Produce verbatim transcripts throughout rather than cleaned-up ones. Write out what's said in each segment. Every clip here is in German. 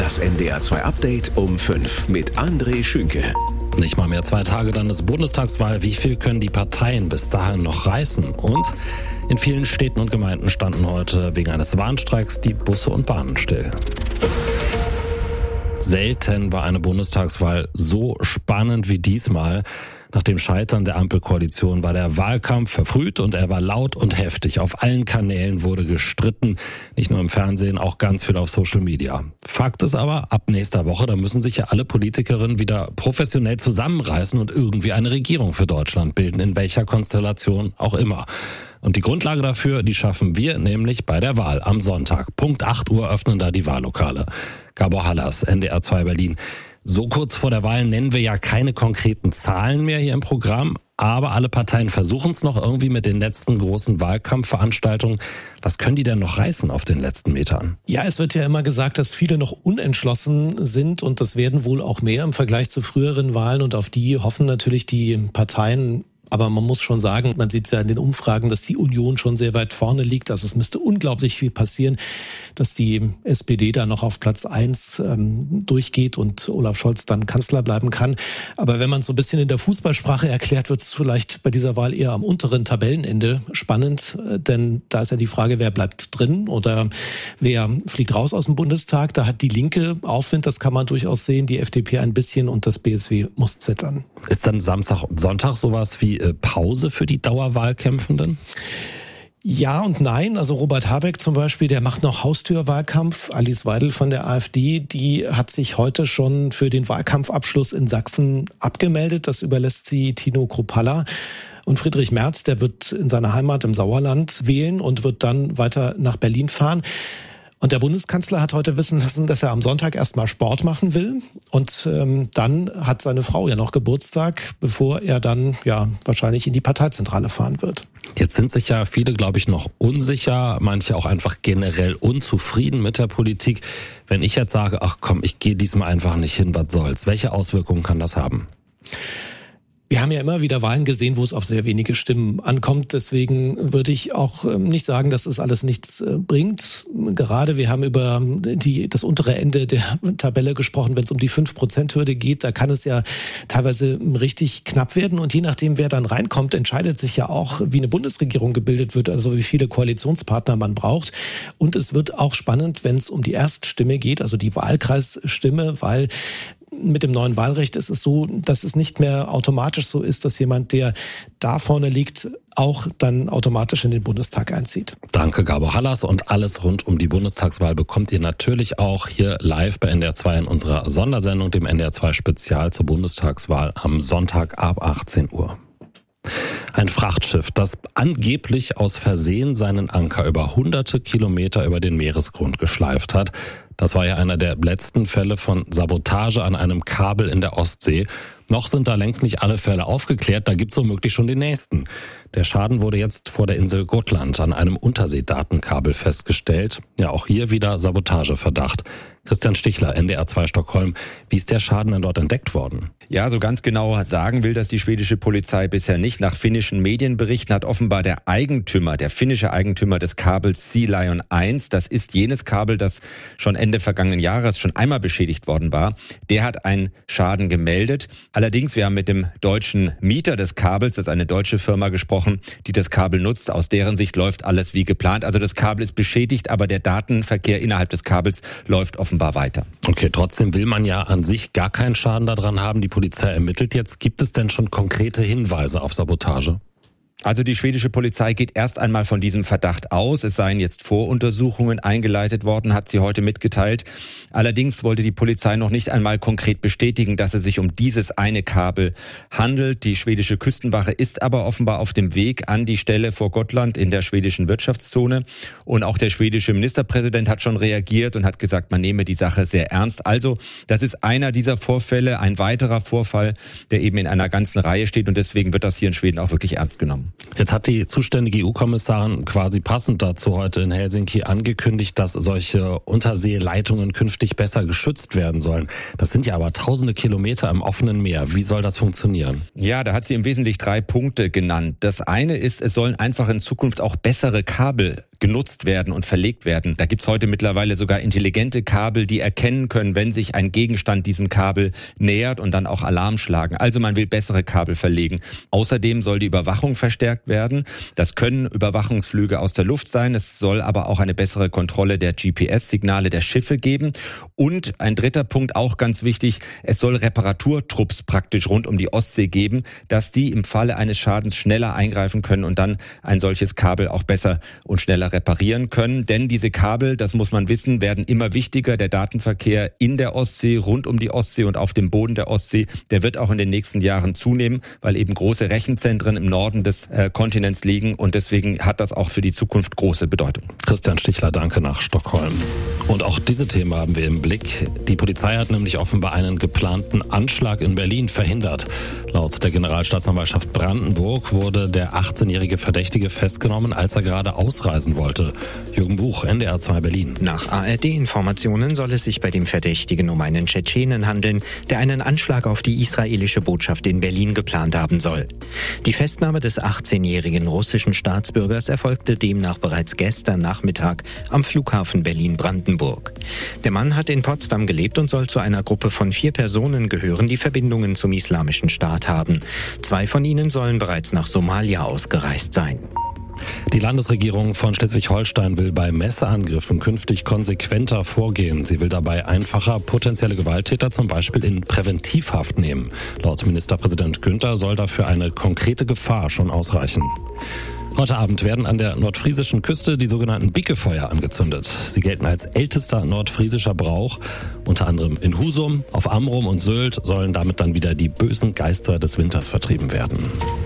Das N D R zwei Update um fünf mit André Schünke. Nicht mal mehr zwei Tage, dann ist Bundestagswahl. Wie viel können die Parteien bis dahin noch reißen? Und in vielen Städten und Gemeinden standen heute wegen eines Warnstreiks die Busse und Bahnen still. Selten war eine Bundestagswahl so spannend wie diesmal. Nach dem Scheitern der Ampelkoalition war der Wahlkampf verfrüht und er war laut und heftig. Auf allen Kanälen wurde gestritten, nicht nur im Fernsehen, auch ganz viel auf Social Media. Fakt ist aber, ab nächster Woche, da müssen sich ja alle Politikerinnen wieder professionell zusammenreißen und irgendwie eine Regierung für Deutschland bilden, in welcher Konstellation auch immer. Und die Grundlage dafür, die schaffen wir nämlich bei der Wahl am Sonntag. Punkt acht Uhr öffnen da die Wahllokale. Gabor Hallas, N D R zwei Berlin. So kurz vor der Wahl nennen wir ja keine konkreten Zahlen mehr hier im Programm, aber alle Parteien versuchen es noch irgendwie mit den letzten großen Wahlkampfveranstaltungen. Was können die denn noch reißen auf den letzten Metern? Ja, es wird ja immer gesagt, dass viele noch unentschlossen sind und das werden wohl auch mehr im Vergleich zu früheren Wahlen und auf die hoffen natürlich die Parteien. Aber man muss schon sagen, man sieht es ja in den Umfragen, dass die Union schon sehr weit vorne liegt. Also es müsste unglaublich viel passieren, dass die S P D da noch auf Platz eins ähm, durchgeht und Olaf Scholz dann Kanzler bleiben kann. Aber wenn man es so ein bisschen in der Fußballsprache erklärt, wird es vielleicht bei dieser Wahl eher am unteren Tabellenende spannend. Denn da ist ja die Frage, wer bleibt drin oder wer fliegt raus aus dem Bundestag. Da hat die Linke Aufwind, das kann man durchaus sehen, die F D P ein bisschen und das B S W muss zittern. Ist dann Samstag und Sonntag sowas wie Pause für die Dauerwahlkämpfenden? Ja und nein. Also Robert Habeck zum Beispiel, der macht noch Haustürwahlkampf. Alice Weidel von der AfD, die hat sich heute schon für den Wahlkampfabschluss in Sachsen abgemeldet. Das überlässt sie Tino Kruppalla. Und Friedrich Merz, der wird in seiner Heimat im Sauerland wählen und wird dann weiter nach Berlin fahren. Und der Bundeskanzler hat heute wissen lassen, dass er am Sonntag erstmal Sport machen will. Und ähm, dann hat seine Frau ja noch Geburtstag, bevor er dann ja wahrscheinlich in die Parteizentrale fahren wird. Jetzt sind sich ja viele, glaube ich, noch unsicher, manche auch einfach generell unzufrieden mit der Politik. Wenn ich jetzt sage, ach komm, ich gehe diesmal einfach nicht hin, was soll's? Welche Auswirkungen kann das haben? Wir haben ja immer wieder Wahlen gesehen, wo es auf sehr wenige Stimmen ankommt. Deswegen würde ich auch nicht sagen, dass es alles nichts bringt. Gerade wir haben über die, das untere Ende der Tabelle gesprochen, wenn es um die fünf Prozent Hürde geht. Da kann es ja teilweise richtig knapp werden. Und je nachdem, wer dann reinkommt, entscheidet sich ja auch, wie eine Bundesregierung gebildet wird, also wie viele Koalitionspartner man braucht. Und es wird auch spannend, wenn es um die Erststimme geht, also die Wahlkreisstimme, weil mit dem neuen Wahlrecht ist es so, dass es nicht mehr automatisch so ist, dass jemand, der da vorne liegt, auch dann automatisch in den Bundestag einzieht. Danke, Gabor Hallas. Und alles rund um die Bundestagswahl bekommt ihr natürlich auch hier live bei N D R zwei in unserer Sondersendung, dem N D R zwei Spezial zur Bundestagswahl am Sonntag ab achtzehn Uhr. Ein Frachtschiff, das angeblich aus Versehen seinen Anker über hunderte Kilometer über den Meeresgrund geschleift hat. Das war ja einer der letzten Fälle von Sabotage an einem Kabel in der Ostsee. Noch sind da längst nicht alle Fälle aufgeklärt, da gibt's womöglich schon den nächsten. Der Schaden wurde jetzt vor der Insel Gotland an einem Unterseedatenkabel festgestellt. Ja, auch hier wieder Sabotageverdacht. Christian Stichler, N D R zwei Stockholm. Wie ist der Schaden denn dort entdeckt worden? Ja, so ganz genau sagen will das die schwedische Polizei bisher nicht. Nach finnischen Medienberichten hat offenbar der Eigentümer, der finnische Eigentümer des Kabels Sea Lion eins, das ist jenes Kabel, das schon Ende vergangenen Jahres schon einmal beschädigt worden war, der hat einen Schaden gemeldet. Allerdings, wir haben mit dem deutschen Mieter des Kabels, das ist eine deutsche Firma, gesprochen, die das Kabel nutzt. Aus deren Sicht läuft alles wie geplant. Also das Kabel ist beschädigt, aber der Datenverkehr innerhalb des Kabels läuft offenbar weiter. Okay, trotzdem will man ja an sich gar keinen Schaden daran haben. Die Polizei ermittelt jetzt. Gibt es denn schon konkrete Hinweise auf Sabotage? Also die schwedische Polizei geht erst einmal von diesem Verdacht aus. Es seien jetzt Voruntersuchungen eingeleitet worden, hat sie heute mitgeteilt. Allerdings wollte die Polizei noch nicht einmal konkret bestätigen, dass es sich um dieses eine Kabel handelt. Die schwedische Küstenwache ist aber offenbar auf dem Weg an die Stelle vor Gotland in der schwedischen Wirtschaftszone. Und auch der schwedische Ministerpräsident hat schon reagiert und hat gesagt, man nehme die Sache sehr ernst. Also das ist einer dieser Vorfälle, ein weiterer Vorfall, der eben in einer ganzen Reihe steht. Und deswegen wird das hier in Schweden auch wirklich ernst genommen. Jetzt hat die zuständige E U-Kommissarin quasi passend dazu heute in Helsinki angekündigt, dass solche Unterseeleitungen künftig besser geschützt werden sollen. Das sind ja aber tausende Kilometer im offenen Meer. Wie soll das funktionieren? Ja, da hat sie im Wesentlichen drei Punkte genannt. Das eine ist, es sollen einfach in Zukunft auch bessere Kabel genutzt werden und verlegt werden. Da gibt's heute mittlerweile sogar intelligente Kabel, die erkennen können, wenn sich ein Gegenstand diesem Kabel nähert und dann auch Alarm schlagen. Also man will bessere Kabel verlegen. Außerdem soll die Überwachung verstärkt werden. Das können Überwachungsflüge aus der Luft sein. Es soll aber auch eine bessere Kontrolle der G P S-Signale der Schiffe geben. Und ein dritter Punkt, auch ganz wichtig, es soll Reparaturtrupps praktisch rund um die Ostsee geben, dass die im Falle eines Schadens schneller eingreifen können und dann ein solches Kabel auch besser und schneller reparieren können. Denn diese Kabel, das muss man wissen, werden immer wichtiger. Der Datenverkehr in der Ostsee, rund um die Ostsee und auf dem Boden der Ostsee, der wird auch in den nächsten Jahren zunehmen, weil eben große Rechenzentren im Norden des äh, Kontinents liegen und deswegen hat das auch für die Zukunft große Bedeutung. Christian Stichler, danke nach Stockholm. Und auch diese Themen haben wir im Blick. Die Polizei hat nämlich offenbar einen geplanten Anschlag in Berlin verhindert. Laut der Generalstaatsanwaltschaft Brandenburg wurde der achtzehnjährige Verdächtige festgenommen, als er gerade ausreisen wollte. Jürgen Buch, N D R zwei Berlin. Nach A R D-Informationen soll es sich bei dem Verdächtigen um einen Tschetschenen handeln, der einen Anschlag auf die israelische Botschaft in Berlin geplant haben soll. Die Festnahme des achtzehnjährigen russischen Staatsbürgers erfolgte demnach bereits gestern Nachmittag am Flughafen Berlin-Brandenburg. Der Mann hat in Potsdam gelebt und soll zu einer Gruppe von vier Personen gehören, die Verbindungen zum Islamischen Staat haben. Zwei von ihnen sollen bereits nach Somalia ausgereist sein. Die Landesregierung von Schleswig-Holstein will bei Messerangriffen künftig konsequenter vorgehen. Sie will dabei einfacher potenzielle Gewalttäter zum Beispiel in Präventivhaft nehmen. Laut Ministerpräsident Günther soll dafür eine konkrete Gefahr schon ausreichen. Heute Abend werden an der nordfriesischen Küste die sogenannten Bickefeuer angezündet. Sie gelten als ältester nordfriesischer Brauch. Unter anderem in Husum, auf Amrum und Sylt sollen damit dann wieder die bösen Geister des Winters vertrieben werden.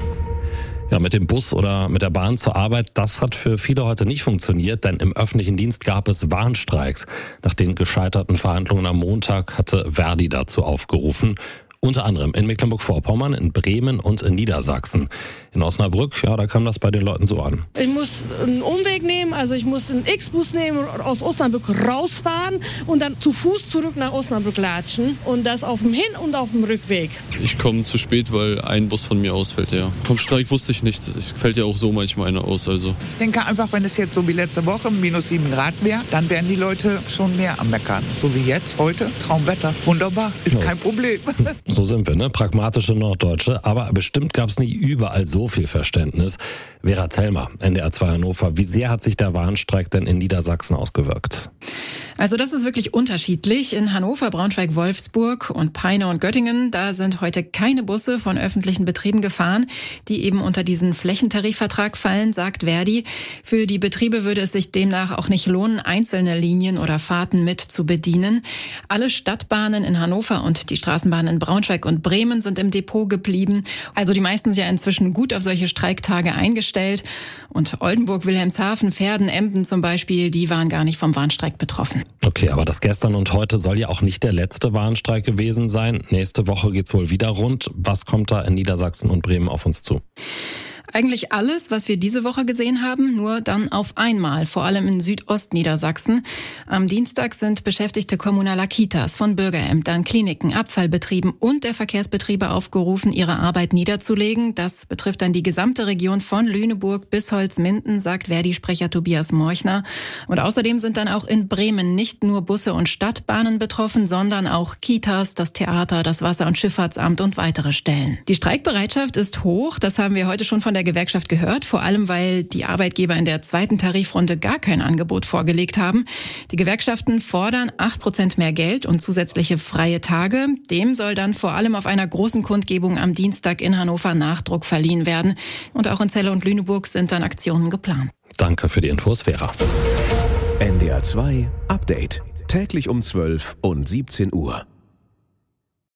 Ja, mit dem Bus oder mit der Bahn zur Arbeit, das hat für viele heute nicht funktioniert, denn im öffentlichen Dienst gab es Warnstreiks. Nach den gescheiterten Verhandlungen am Montag hatte Verdi dazu aufgerufen. Unter anderem in Mecklenburg-Vorpommern, in Bremen und in Niedersachsen. In Osnabrück, ja, da kam das bei den Leuten so an. Ich muss einen Umweg nehmen, also ich muss einen X-Bus nehmen, aus Osnabrück rausfahren und dann zu Fuß zurück nach Osnabrück latschen. Und das auf dem Hin- und auf dem Rückweg. Ich komme zu spät, weil ein Bus von mir ausfällt, ja. Vom Streik wusste ich nichts. Es fällt ja auch so manchmal einer aus, also. Ich denke einfach, wenn es jetzt so wie letzte Woche minus sieben Grad wäre, dann wären die Leute schon mehr am Meckern. So wie jetzt, heute, Traumwetter. Wunderbar, ist ja kein Problem. So sind wir, ne? Pragmatische Norddeutsche. Aber bestimmt gab es nie überall so viel Verständnis. Vera Zellmer, N D R zwei Hannover. Wie sehr hat sich der Warnstreik denn in Niedersachsen ausgewirkt? Also das ist wirklich unterschiedlich. In Hannover, Braunschweig, Wolfsburg und Peine und Göttingen, da sind heute keine Busse von öffentlichen Betrieben gefahren, die eben unter diesen Flächentarifvertrag fallen, sagt Verdi. Für die Betriebe würde es sich demnach auch nicht lohnen, einzelne Linien oder Fahrten mit zu bedienen. Alle Stadtbahnen in Hannover und die Straßenbahnen in Braunschweig und Bremen sind im Depot geblieben. Also die meisten sind ja inzwischen gut auf solche Streiktage eingestellt. Und Oldenburg, Wilhelmshaven, Verden, Emden zum Beispiel, die waren gar nicht vom Warnstreik betroffen. Okay, aber das gestern und heute soll ja auch nicht der letzte Warnstreik gewesen sein. Nächste Woche geht's wohl wieder rund. Was kommt da in Niedersachsen und Bremen auf uns zu? Eigentlich alles, was wir diese Woche gesehen haben, nur dann auf einmal, vor allem in Südostniedersachsen. Am Dienstag sind Beschäftigte kommunaler Kitas, von Bürgerämtern, Kliniken, Abfallbetrieben und der Verkehrsbetriebe aufgerufen, ihre Arbeit niederzulegen. Das betrifft dann die gesamte Region von Lüneburg bis Holzminden, sagt Verdi-Sprecher Tobias Morchner. Und außerdem sind dann auch in Bremen nicht nur Busse und Stadtbahnen betroffen, sondern auch Kitas, das Theater, das Wasser- und Schifffahrtsamt und weitere Stellen. Die Streikbereitschaft ist hoch, das haben wir heute schon von der der Gewerkschaft gehört, vor allem weil die Arbeitgeber in der zweiten Tarifrunde gar kein Angebot vorgelegt haben. Die Gewerkschaften fordern acht Prozent mehr Geld und zusätzliche freie Tage. Dem soll dann vor allem auf einer großen Kundgebung am Dienstag in Hannover Nachdruck verliehen werden. Und auch in Celle und Lüneburg sind dann Aktionen geplant. Danke für die Infos, Vera. N D R zwei Update. Täglich um zwölf und siebzehn Uhr.